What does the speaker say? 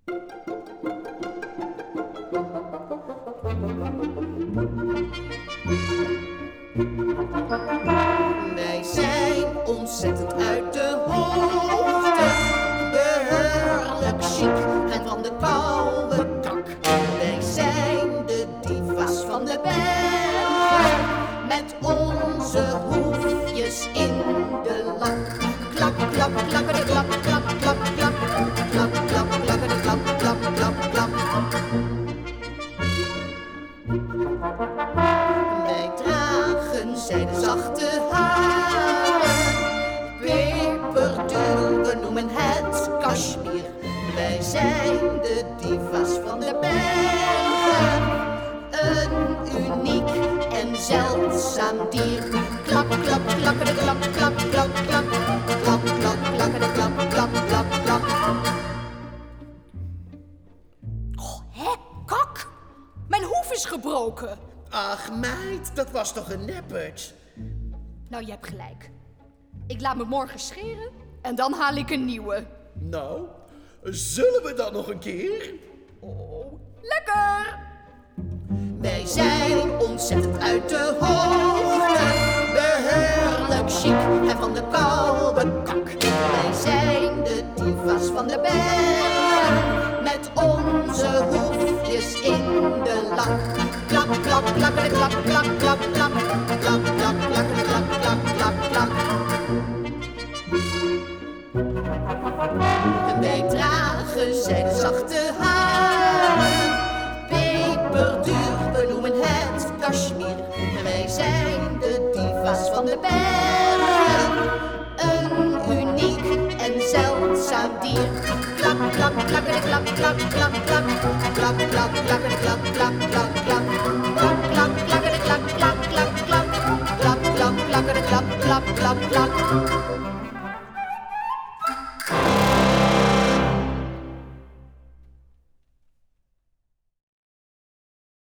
Wij zijn ontzettend uit de hoogte, behoorlijk chic en van de koude kak. Wij zijn de divas van de bergen, met onze hoefjes in de lak. Klap, klap, klakkerde, klap, klap, klap, klap. Klap, klap, klakkerde, klap, klap, klap, klap. Wij dragen zijde zachte haren, peperduur, we noemen het Kashmir. Wij zijn de divas van de bergen, een uniek en zeldzaam dier. Klap, klap, klakkerde, klap, klap, klap, klap. Klap, klap, klakkerde, klap, klap, klap, klap. Oh, hè, kak! Mijn hoef is gebroken. Ach meid, dat was toch een neppert? Nou, je hebt gelijk. Ik laat me morgen scheren en dan haal ik een nieuwe. Nou, zullen we dan nog een keer? Oh, lekker! Wij zijn ontzettend uit de hoogte, behoorlijk chic en van de koude kak. Wij zijn de divas van de bergen, met onze hoefjes in de lak. Klap, klap, klakkerde, klap, klap, klap, klap. Klap, klap, klakkerde, klap, klap, klap, klap. Wij dragen zijde zachte haren, peperduur, we noemen het Kashmir. Wij zijn de divas van de bergen, een uniek en zeldzaam dier. Klap, klap, klakkerde, klap, klap, klap, klap. Klap, klap, klakkerde, klap, klap, klap, klap. Klap, klap, klakkerde, klap, klap, klap, klap. Klap, klap, klakkerde, klap, klap, klap, klap.